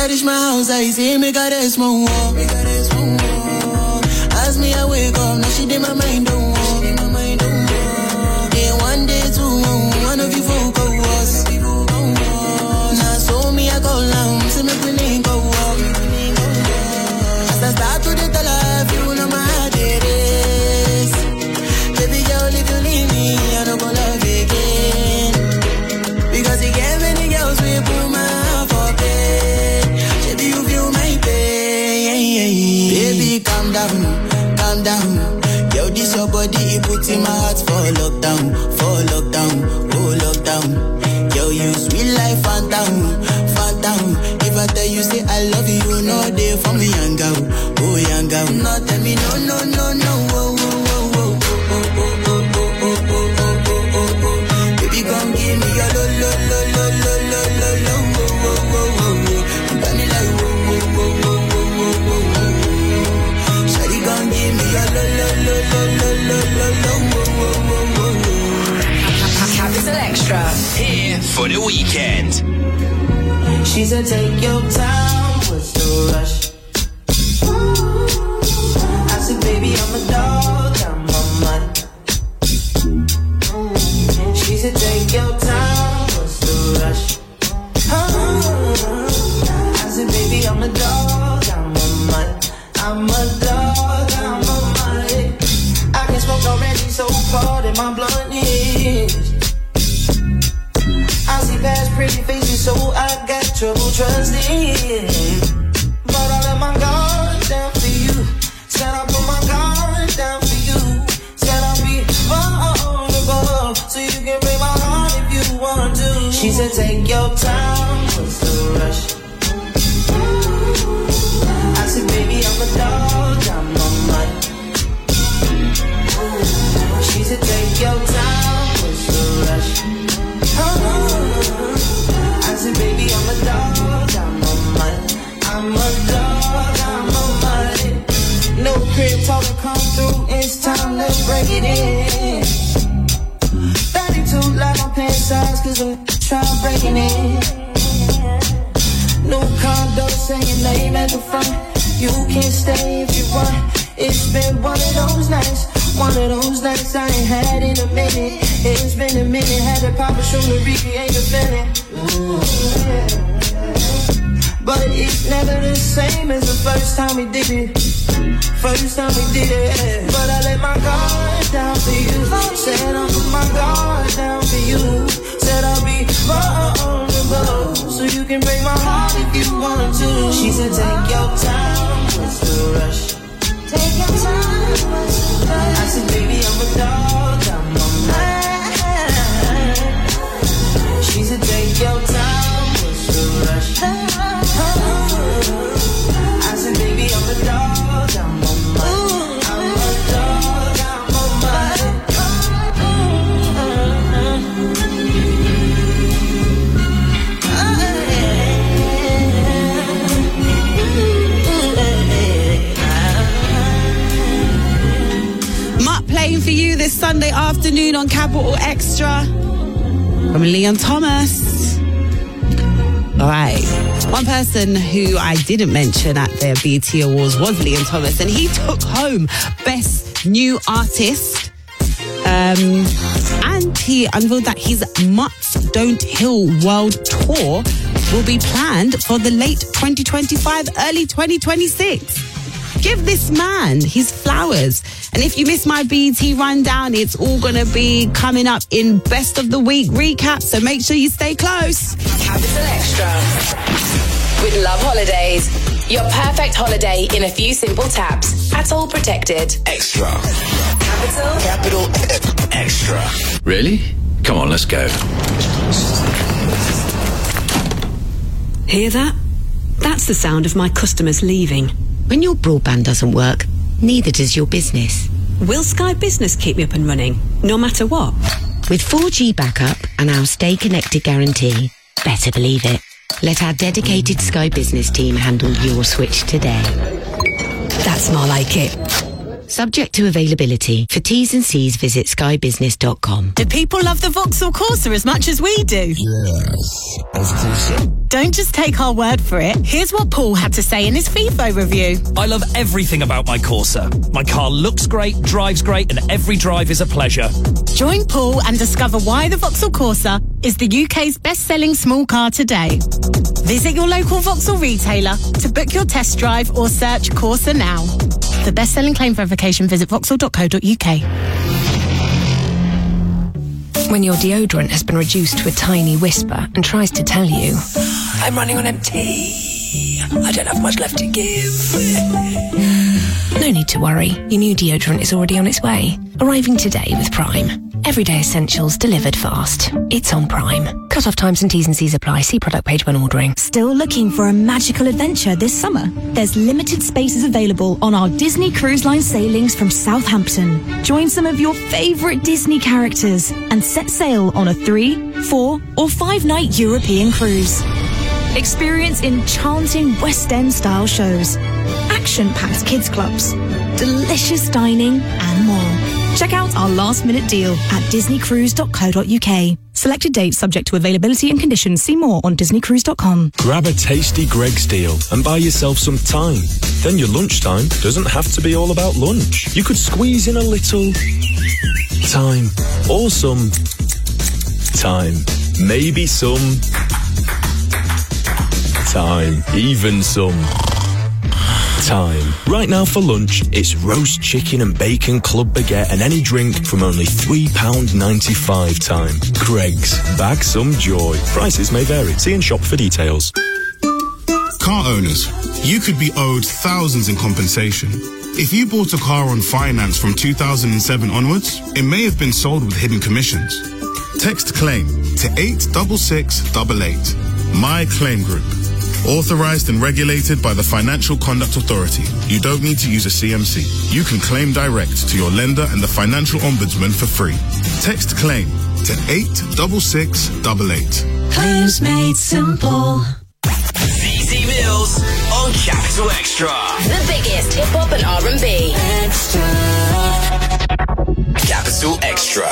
I reach my house, I see me got a small wall. As me, I wake up, now she did my mind don't walk. Day one, day two, one of you folk of us. Now so me, I go down, so make me link go walk. As I start to the life, you know my heart it is. Baby girl, if you leave me, I don't go love again. Because you gave many girls, we put my heart for pain. Baby, you feel my pain. Baby, calm down. Calm down, yo, this your body, it puts in my heart for lockdown, for lockdown, oh lockdown. Yo, you sweet life, phantom, phantom. If I tell you say I love you, you know they for me, young girl, oh young girl. No, tell me no, no, no, no, oh, oh, oh, oh, oh, oh, oh, oh, oh, oh, oh, oh, oh. Baby, come give me your lo, lo, lo, lo, lo, lo, lo, lo, oh, oh, oh, oh, oh. You got me like, oh, oh, oh, oh, oh, oh, oh, oh. Shawty, come give me your lo, lo, lo, lo, lo, lo, lo, lo, oh, oh, oh, oh. Capital Extra. Here for the weekend. She said, take your time, what's the rush? I said, baby, I'm a dog, I'm a mutt. She said, take your time, what's the rush? I said, baby, I'm a dog, I'm a mutt. I'm a dog, I'm a mutt. I can smoke already, so cold in my blunt is. I see past pretty faces, so I got trouble trusting. But I let my guard down for you. Said I put my guard down for you. Said I'll be vulnerable, so you can break my heart if you want to. She said, take your time, what's the rush? I said, baby, I'm a dog, I'm a mutt. She said, take your time, what's the rush? I said, baby, I'm a dog, I'm a mutt. I'm a dog, I'm a mutt. No crib talking come through, it's time to break it in. thirty-two like my pants size, cause I'm trying breaking it. No condo, say your name at the front. You can stay if you want. It's been one of those nights, one of those nights I ain't had in a minute. It's been a minute, had to pop a show to recreate the feeling. Ooh, yeah. But it's never the same as the first time we did it. First time we did it. But I let my guard down for you. Said I'll put my guard down for you. Said I'll be vulnerable, so you can break my heart if you want to. She said, take your time, what's the rush? Take your time, what's the rush? I said, baby, I'm a dog, I'm a man. She said, take your time, what's the rush? I said, baby, I'm a dog, I'm a man. I'm a dog, I'm a man. Playing for you this Sunday afternoon on Capital Extra from Leon Thomas. All right. One person who I didn't mention at their B E T Awards was Leon Thomas, and he took home Best New Artist. Um, and he unveiled that his Mutts Don't Heal World Tour will be planned for the late twenty twenty-five, early twenty twenty-six. Give this man his flowers. And if you missed my B E T rundown, it's all going to be coming up in Best of the Week recap. So make sure you stay close. Capital Extra. With Love Holidays. Your perfect holiday in a few simple taps. At all protected. Extra. Capital. Capital Extra. Really? Come on, let's go. Hear that? That's the sound of my customers leaving. When your broadband doesn't work, neither does your business. Will Sky Business keep me up and running, no matter what? With four G backup and our Stay Connected guarantee, better believe it. Let our dedicated Sky Business team handle your switch today. That's more like it. Subject to availability. For T's and C's, visit sky business dot com. Do people love the Vauxhall Corsa as much as we do? Yes, of course. Don't just take our word for it. Here's what Paul had to say in his FIFO review. I love everything about my Corsa. My car looks great, drives great, and every drive is a pleasure. Join Paul and discover why the Vauxhall Corsa is the U K's best-selling small car today. Visit your local Vauxhall retailer to book your test drive or search Corsa now. For best-selling claim verification, visit vauxhall dot co dot U K. When your deodorant has been reduced to a tiny whisper and tries to tell you, I'm running on empty, I don't have much left to give. No need to worry, your new deodorant is already on its way. Arriving today with Prime. Everyday essentials delivered fast. It's on Prime. Cut-off times and T's and C's apply. See product page when ordering. Still looking for a magical adventure this summer? There's limited spaces available on our Disney Cruise Line sailings from Southampton. Join some of your favourite Disney characters and set sail on a three, four or five night European cruise. Experience enchanting West End style shows, action-packed kids clubs, delicious dining and more. Check out our last minute deal at disney cruise dot co dot U K. Selected dates subject to availability and conditions. See more on disney cruise dot com. Grab a tasty Greggs deal and buy yourself some time. Then your lunchtime doesn't have to be all about lunch. You could squeeze in a little time or some time. Maybe some time. Even some time. Right now for lunch, it's roast chicken and bacon club baguette and any drink from only three pounds ninety-five time. Greggs. Bag some joy. Prices may vary. See and shop for details. Car owners, you could be owed thousands in compensation. If you bought a car on finance from two thousand seven onwards, it may have been sold with hidden commissions. Text claim to eight six six eight eight. My Claim Group. Authorized and regulated by the Financial Conduct Authority. You don't need to use a C M C. You can claim direct to your lender and the Financial Ombudsman for free. Text claim to eight six six eight eight. Claims made simple. Z Z Mills on Capital Extra. The biggest hip hop and R and B. Extra. Capital Extra.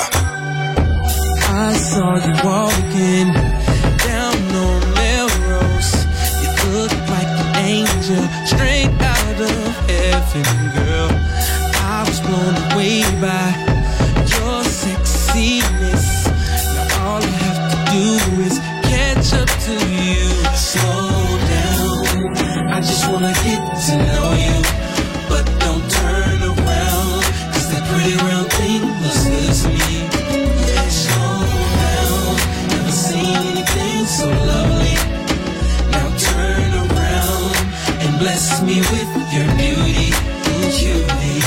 I saw you walking down on Melrose. You look like an angel straight out of heaven, girl. I was blown away by your sexiness. Now all I have to do is catch up to you. Slow down, I just wanna get to know you. But don't turn around, cause that pretty round thing looks good to me. Slow down, never seen anything so lovely. Now turn around and bless me with your beauty, cutie.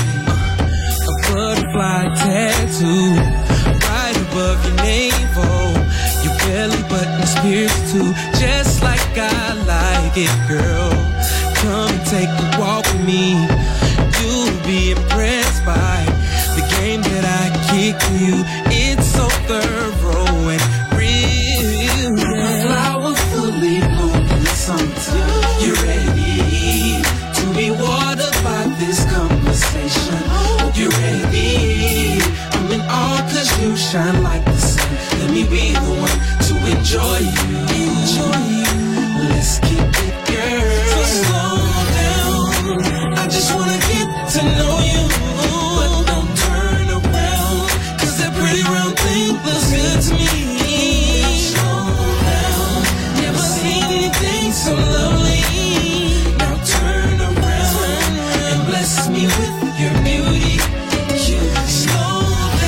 A butterfly tattoo right above your navel. Your belly button's pierced too, just like I like it, girl. Come and take a walk with me. You'll be impressed by the game that I kick to you. It's so thorough and real. Yeah. Flower fully blown in the summertime. You're ready to be watered by this conversation. Hope you're ready. I'm in awe cause you shine like the sun. Let me be the one to enjoy you. Enjoy you. Let's keep it, girl. So slow down. I just wanna get to know you. But don't turn around, cause that pretty round thing looks good to me. Slow down. Never seen anything so lovely. Now turn around and bless me with your beauty. You slow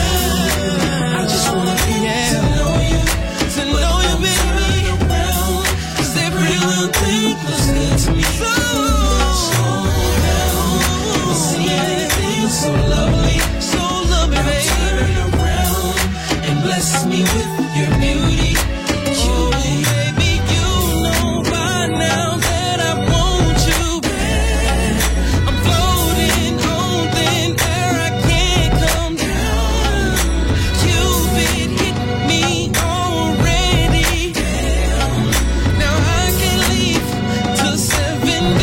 down. I just wanna get to know you. To know you, baby. Turn around, cause that pretty round thing looks good to me. Slow down. Never seen anything so lovely. So lovely, now baby. Turn around and bless me with your beauty. Oh, baby, you know by now that I want you back. I'm floating on thin air, I can't come down. You've been hit me already. Now I can leave till seven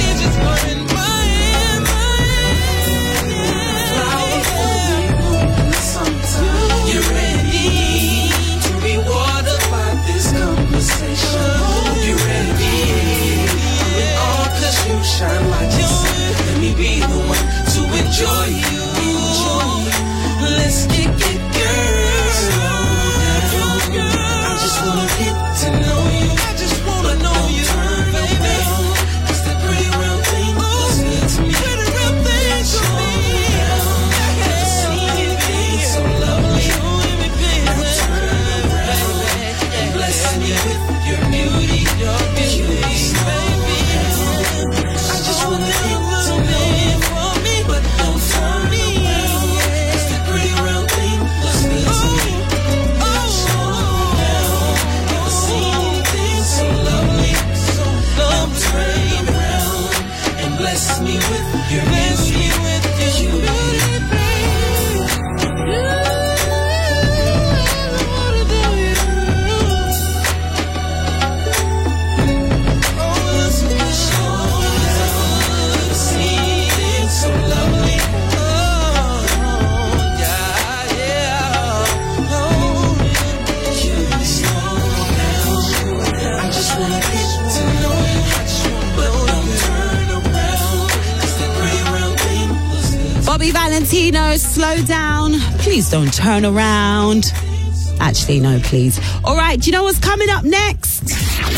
Valentino, slow down. Please don't turn around. Actually, no, please. All right, do you know what's coming up next?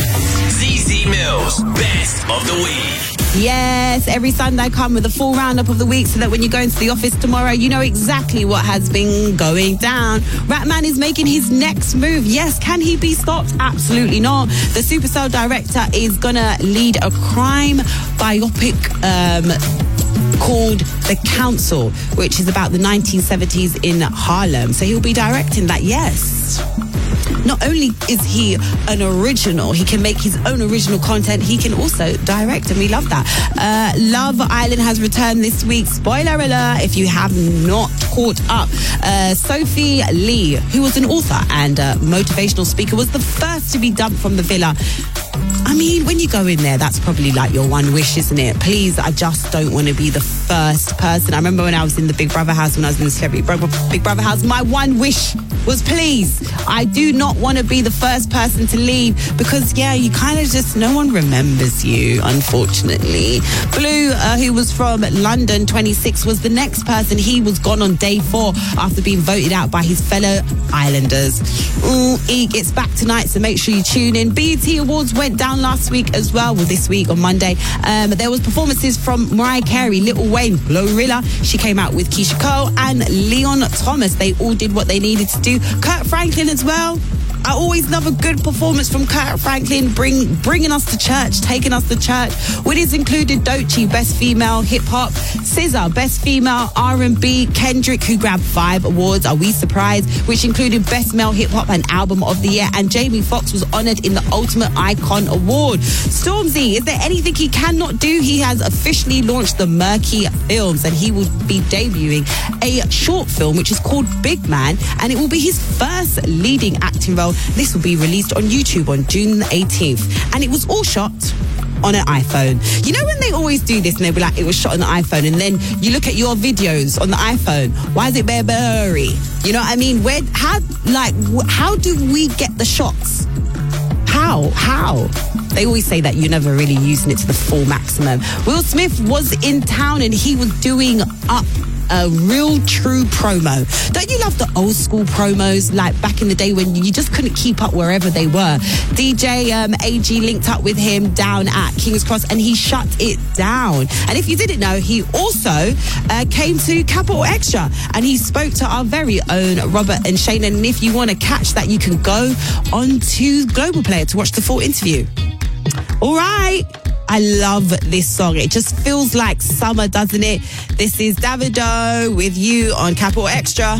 Z Z Mills, best of the week. Yes, every Sunday I come with a full roundup of the week so that when you go into the office tomorrow, you know exactly what has been going down. Ratman is making his next move. Yes, can he be stopped? Absolutely not. The Supercell director is going to lead a crime biopic um, called The Council, which is about the nineteen seventies in Harlem. So he'll be directing that, yes. Not only is he an original, he can make his own original content, he can also direct, and we love that. Uh, Love Island has returned this week. Spoiler alert, if you have not caught up. Uh, Sophie Lee, who was an author and a motivational speaker, was the first to be dumped from the villa. I mean, when you go in there, that's probably like your one wish, isn't it? Please, I just don't want to be the first person. I remember when I was in the Big Brother house, when I was in the Celebrity Big Brother house, my one wish was please, I do not want to be the first person to leave because, yeah, you kind of just, no one remembers you, unfortunately. Blue, uh, who was from London, twenty-six, was the next person. He was gone on day four after being voted out by his fellow Islanders. Ooh, E gets back tonight, so make sure you tune in. B E T Awards went down last week as well, well, this week on Monday. Um, there was performances from Mariah Carey, Lil Wayne, Glorilla. She came out with Keisha Cole and Leon Thomas. They all did what they needed to do. Kurt Franklin as well. I always love a good performance from Kurt Franklin, bring, bringing us to church, taking us to church. Winners included Doechii, Best Female Hip Hop, S Z A, Best Female R and B, Kendrick, who grabbed five awards, Are We Surprised, which included Best Male Hip Hop and Album of the Year, and Jamie Foxx was honoured in the Ultimate Icon Award. Stormzy, is there anything he cannot do? He has officially launched the Murky Films, and he will be debuting a short film which is called Big Man, and it will be his first leading acting role. This will be released on YouTube on June eighteenth, and it was all shot on an iPhone. You know when they always do this and they'll be like, it was shot on an iPhone, and then you look at your videos on the iPhone, why is it bare blurry? You know what I mean? Where, how, like, how do we get the shots? How? How? They always say that you're never really using it to the full maximum. Will Smith was in town and he was doing up a real true promo. Don't you love the old school promos, like back in the day when you just couldn't keep up wherever they were? D J um, A G linked up with him down at King's Cross and he shut it down. And if you didn't know, he also uh, came to Capital Extra and he spoke to our very own Robert and Shane. And if you want to catch that, you can go on to Global Player to watch the full interview. All right. I love this song. It just feels like summer, doesn't it? This is Davido with You on Capital Extra.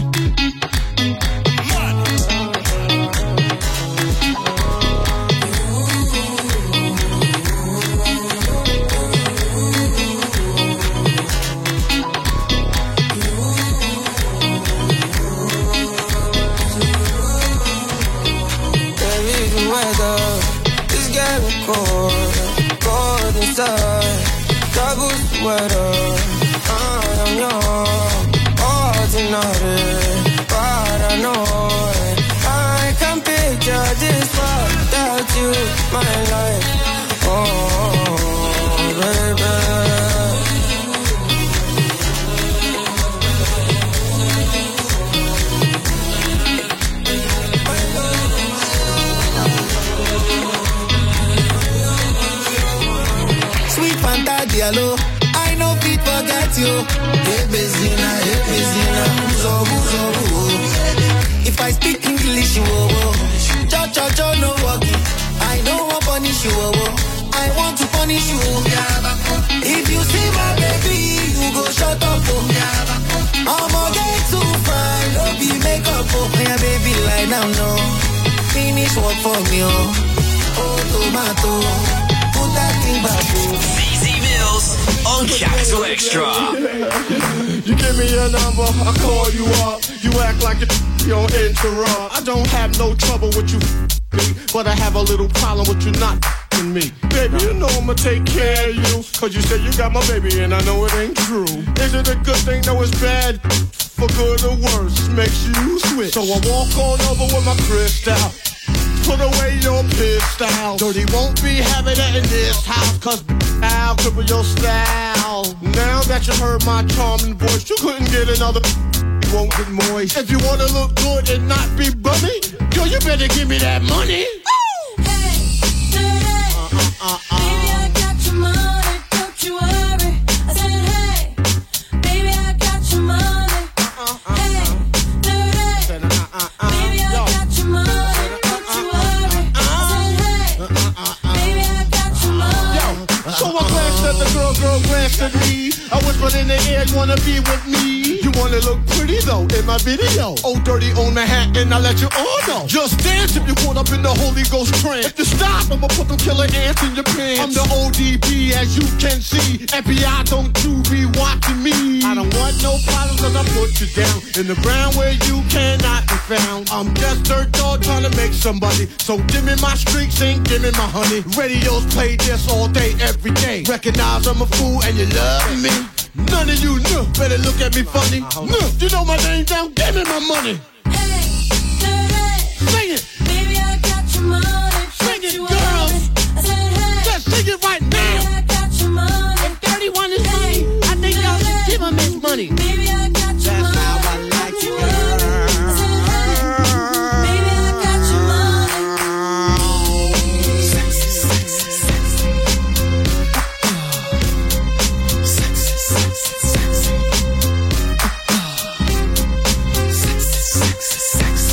Double sweater, I am young, ordinary, paranoid. I can picture this world without you, my life. Oh, baby. Hello, I know fit forget you. Hey, Bezina, hey, Bezina, so, so, so. If I speak English, you oh, cho, cho, cho, no walking. I don't want to punish you, oh, I want to punish you. If you see my baby, you go shut up, oh. I'ma get too fine, don't be makeup, oh. Yeah, baby, lie down, no. Finish work for me, oh. Oh, tomato, put that thing back, oh. On Capital Extra. You give me your number, I call you up. You act like you don't interrupt. I don't have no trouble with you, but I have a little problem with you not me. Baby, you know I'ma take care of you, cause you said you got my baby and I know it ain't true. Is it a good thing? No, it's bad. For good or worse, makes you switch. So I walk on over with my crystal. Put away your pistol. Dirty won't be having it in this house. Cause I'll cripple your style. Now that you heard my charming voice, you couldn't get another. You won't get moist. If you wanna look good and not be bummy, yo, you better give me that money. Hey, hey, uh, uh, uh, baby, I got your money, don't you worry. I said, hey, baby, I got your money. Hey, hey, baby, I got your money, don't you worry. I said, hey, baby, I got your money. So I glanced at the girl, girl glanced at me. I whispered in the air, you wanna be with me? You wanna look pretty though in my video. Oh, dirty on the hat, and I let you all know. Just dance if you're caught up in the Holy Ghost trance. If you stop, I'ma put them killer ants in your pants. I'm the O D B, as you can see. F B I, don't you be watching me. I don't want no problems, cause I put you down in the ground where you cannot be found. I'm just dirt dog trying to make somebody. So give me my streaks and give me my honey. Radios play this all day, every day. Recognize I'm a fool and you love me. None of you know, better look at me funny. No, you know my name down, give me my money. Hey, hey, sing it. Baby, I got your money. Sing it, girls. I said, hey, just sing it right now. Baby, I got your money. If thirty-one is money, I think y'all should give him his money. Baby, I got your That's money. how I like it, girl. I said, hey, baby, I got your money. Sexy, sexy, sexy. Sexy, sexy, sexy. Sexy, sexy,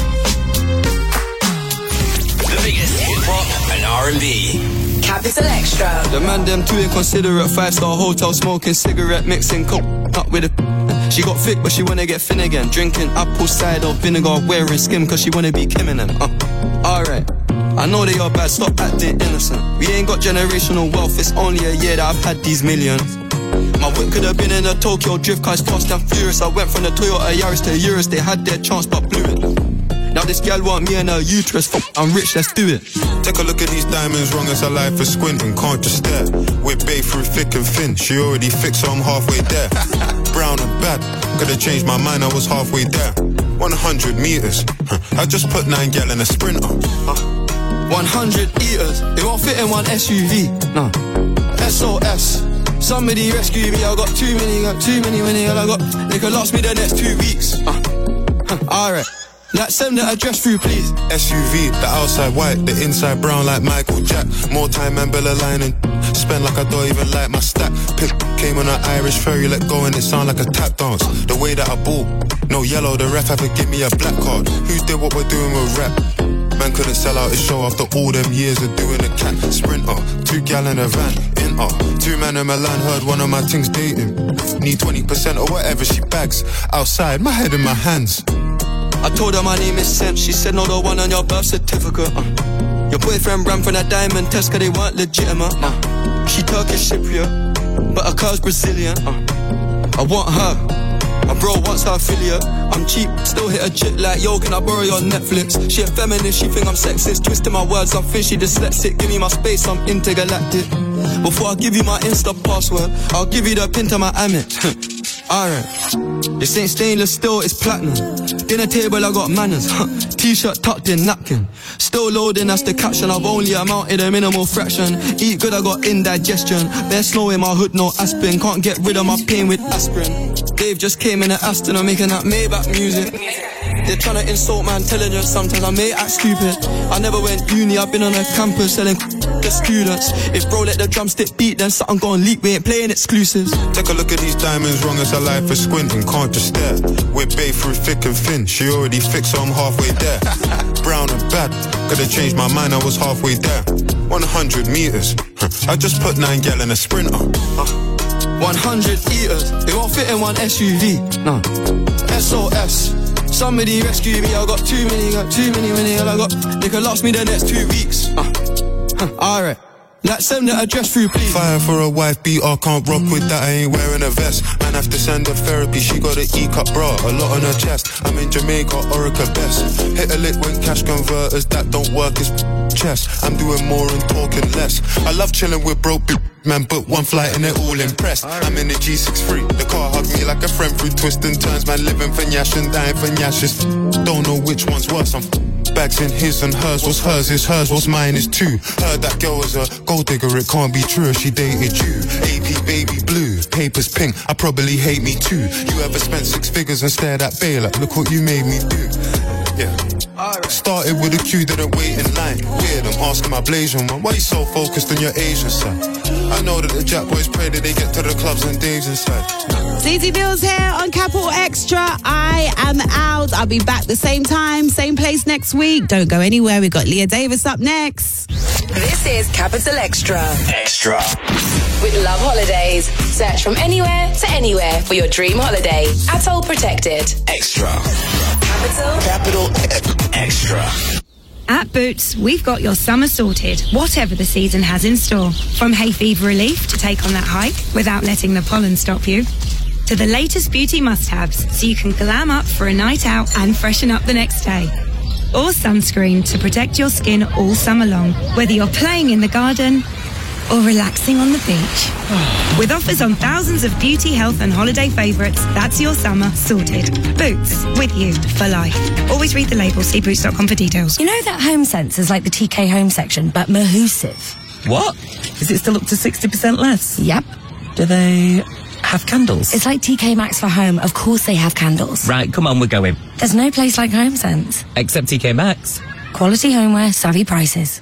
The biggest hip hop and R and B. Capital Extra. The man them too inconsiderate. Five star hotel smoking cigarette, mixing coke up with a. She got thick but she wanna get thin again. Drinking apple cider vinegar, wearing skim cause she wanna be Kim and them. Uh, Alright, I know they are bad, stop acting innocent. We ain't got generational wealth, it's only a year that I've had these millions. My whip could have been in a Tokyo drift car, it's fast and furious. I went from the Toyota Yaris to Urus, they had their chance but blew it. Now this gal want me and her uterus, fuck, I'm rich, let's do it. Take a look at these diamonds, wrong as a life for squinting, can't just stare. We're bae through thick and thin, she already fixed so I'm halfway there. Brown and bad, could've changed my mind, I was halfway there. one hundred meters, I just put nine gal in a sprinter. one hundred eaters, it won't fit in one S U V, no. S O S, somebody rescue me, I got too many, got too many, many, I got, they could last me the next two weeks. Uh, Alright. Like send the address through, please. S U V, the outside white, the inside brown like Michael Jack. More time and Bella line and spend like I don't even like my stack. Pick came on an Irish ferry, let go and it sound like a tap dance. The way that I ball, no yellow, the ref had to give me a black card. Who did what we're doing with rap? Man couldn't sell out his show after all them years of doing a cat sprinter. Two gal in a van, in uh. Two man in Milan heard one of my things dating. Need twenty percent or whatever she bags. Outside, my head in my hands. I told her my name is Sam. She said no, the one on your birth certificate. Uh. Your boyfriend ran from that diamond test cause they weren't legitimate. Uh. She Turkish Cypriot, but her car's Brazilian. Uh. I want her. My bro wants her affiliate. I'm cheap, still hit a chick like, yo, can I borrow your Netflix? She a feminist, she think I'm sexist. Twisting my words, I think she dyslexic. Give me my space, I'm intergalactic. Before I give you my Insta password, I'll give you the pin to my Amex. Alright, this ain't stainless steel, it's platinum. Dinner table, I got manners. T-shirt tucked in, napkin. Still loading, that's the caption. I've only amounted a minimal fraction. Eat good, I got indigestion. Bare snow in my hood, no aspirin. Can't get rid of my pain with aspirin. Dave just came in an Aston, I'm making that Maybach music. They're trying to insult my intelligence, sometimes I may act stupid. I never went uni, I've been on a campus selling to students. If bro let the drumstick beat, then something gon' leak, we ain't playing exclusives. Take a look at these diamonds, wrong as a life for squinting, can't just stare. We're bae through thick and thin, she already fixed so I'm halfway there. Brown and bad, could've changed my mind, I was halfway there. one hundred meters, I just put nine gal in a sprinter. one hundred eaters, it won't fit in one S U V, no. S O S, somebody rescue me, I got too many, got too many, many, I got, they could last me the next two weeks. Uh, Alright, like send the address through, please. Fire for a wife beater, can't rock with that, I ain't wearing a vest. Man have to send her therapy, she got an E-cup bra, a lot on her chest. I'm in Jamaica, Orica best. Hit a lick when cash converters, that don't work, it's chest. I'm doing more and talking less. I love chilling with broke b- man, book one flight and they're all impressed. I'm in the G six three, the car hugged me like a friend through twists and turns. Man living for Nyash and dying for Nyashes. Don't know which one's worse, I'm Bags in his and hers, what's hers is hers, what's mine is too. Heard that girl was a gold digger, it can't be true if she dated you. A P baby blue, papers pink, I probably hate me too. You ever spent six figures and stared at Bay like, look what you made me do. Yeah. Started with a queue, didn't wait in line. Weird, I'm asking my Blasian man, why you so focused on your Asian side? I know that the Jack boys pray that they get to the clubs and Dave's inside. Z Z Mills here on Capital Extra. I am out. I'll be back the same time, same place next week. Don't go anywhere. We've got Leah Davis up next. This is Capital Extra. Extra. With Love Holidays. Search from anywhere to anywhere for your dream holiday. Atoll protected. Extra. Capital. Capital Extra. At Boots, we've got your summer sorted, whatever the season has in store. From hay fever relief to take on that hike without letting the pollen stop you, to the latest beauty must-haves so you can glam up for a night out and freshen up the next day. Or sunscreen to protect your skin all summer long, whether you're playing in the garden or relaxing on the beach. With offers on thousands of beauty, health and holiday favourites, that's your summer sorted. Boots, with you for life. Always read the label, see boots dot com for details. You know that Home Sense is like the T K Home section, but Mahusive? What? Is it still up to sixty percent less? Yep. Do they have candles? It's like T K Maxx for home. Of course they have candles. Right, come on, we're going. There's no place like Home Sense. Except T K Maxx. Quality homeware, savvy prices.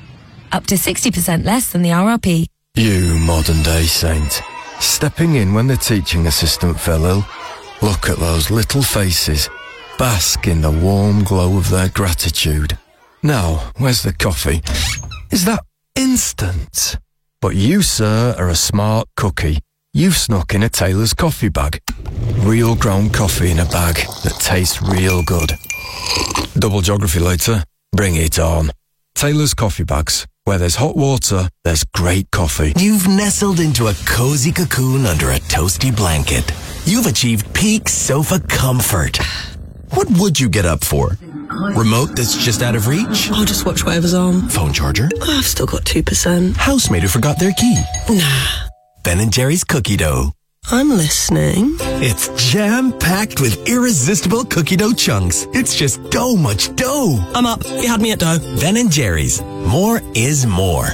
Up to sixty percent less than the R R P. You modern day saint. Stepping in when the teaching assistant fell ill. Look at those little faces. Bask in the warm glow of their gratitude. Now, where's the coffee? Is that instant? But you, sir, are a smart cookie. You've snuck in a Taylor's coffee bag. Real ground coffee in a bag that tastes real good. Double geography later. Bring it on. Taylor's coffee bags. Where there's hot water, there's great coffee. You've nestled into a cozy cocoon under a toasty blanket. You've achieved peak sofa comfort. What would you get up for? Remote that's just out of reach? I'll just watch whatever's on. Phone charger? Oh, I've still got two percent. Housemaid who forgot their key? Nah. Ben and Jerry's cookie dough. I'm listening. It's jam-packed with irresistible cookie dough chunks. It's just dough much dough. I'm up. You had me at dough. Ben and Jerry's. More is more.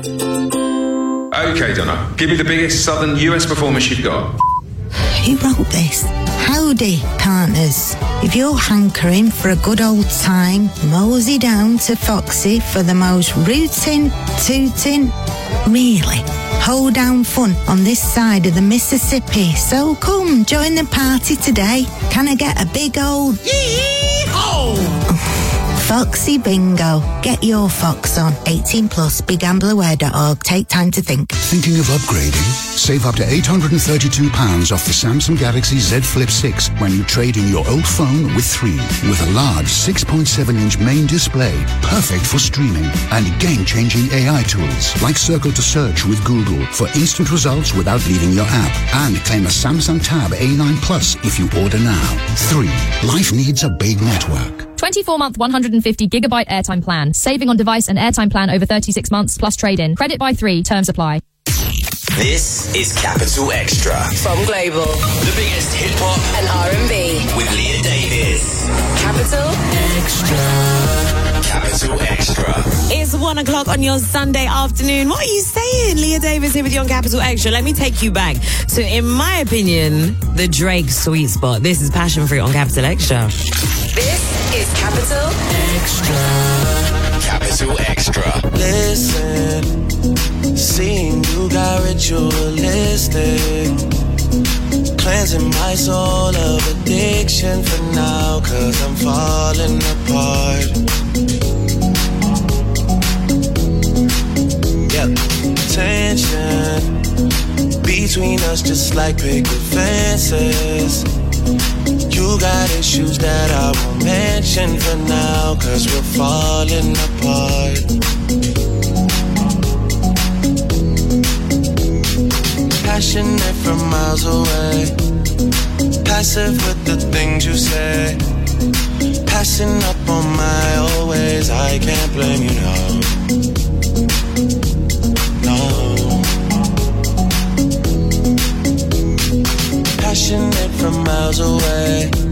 Okay, Donna. Give me the biggest southern U S performance you've got. Who wrote this? Howdy, partners. If you're hankering for a good old time, mosey down to Foxy for the most rootin', tootin', really hoedown fun on this side of the Mississippi. So come, join the party today. Can I get a big old yee-haw? Foxy Bingo. Get your fox on. eighteen plus, big gambler aware dot org. Take time to think. Thinking of upgrading? Save up to eight hundred thirty-two pounds off the Samsung Galaxy Z Flip six when you trade in your old phone with three. With a large six point seven inch main display, perfect for streaming, and game-changing A I tools like Circle to Search with Google for instant results without leaving your app. And claim a Samsung Tab A nine Plus if you order now. three. Life needs a big network. twenty-four month, one hundred fifty gigabyte airtime plan. Saving on device and airtime plan over thirty-six months plus trade-in. Credit by three. Terms apply. This is Capital Extra. From Global. The biggest hip-hop and R and B. With Leah Davis. Capital Extra. Capital Extra. It's one o'clock on your Sunday afternoon. What are you saying? Leah Davis here with you on Capital Extra. Let me take you back. So in my opinion, the Drake sweet spot. This is Passion Fruit on Capital Extra. This is Capital Extra. Capital Extra. Listen, seeing you got ritualistic, cleansing my soul of addiction for now, cause I'm falling apart. Yeah, tension between us just like picket fences. You got issues that I won't mention for now, cause we're falling apart. Passionate from miles away, passive with the things you say, passing up on my old ways. I can't blame you, no, no. Passionate from miles away,